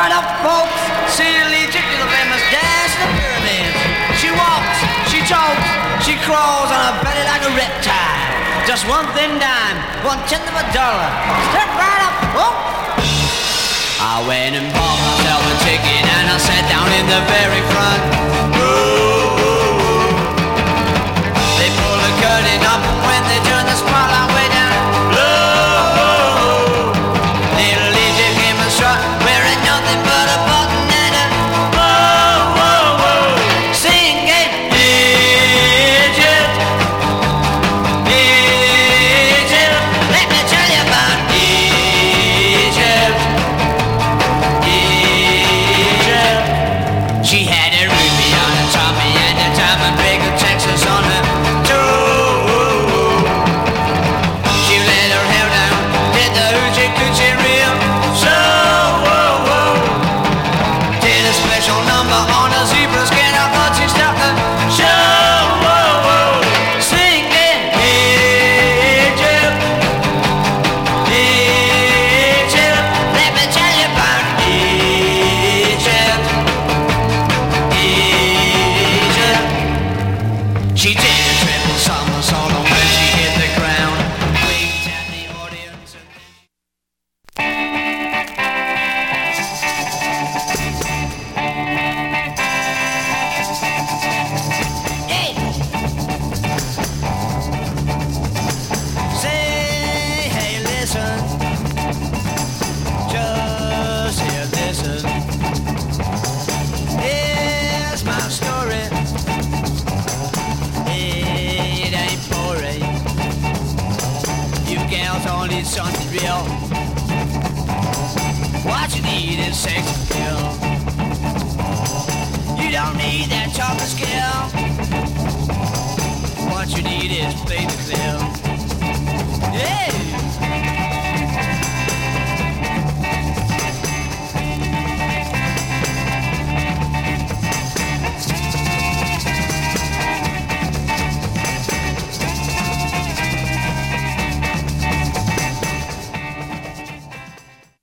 Word up, folks. See the Egypt to the famous dance of the pyramids. She walks, she talks, she crawls on her belly like a reptile. Just one thin dime, 1/10 of a dollar. Step right up, folks. I went and bought myself a ticket and I sat down in the very front. Ooh. They pull the curtain up when they turn the spotlight way down low. Little Egypt came and struck, wearing nothing but a button and a whoa. Singing Egypt, Egypt. Let me tell you about Egypt. She had a ruby on her tummy and a diamond ring of Texas on her toe. She let her hair down, did the hoochie coochie real slow. Did a special number on a zebra skin. I thought she stopped the show. Singing Egypt, Egypt. Let me tell you about Egypt. She did a triple somersault on when she hit the ground. Winked at the audience and hey! Say, hey, listen. Just here, listen. Here's my story. It ain't boring. You gals all need something real. What you need is sex appeal. You don't need that talking skill. What you need is baby clear.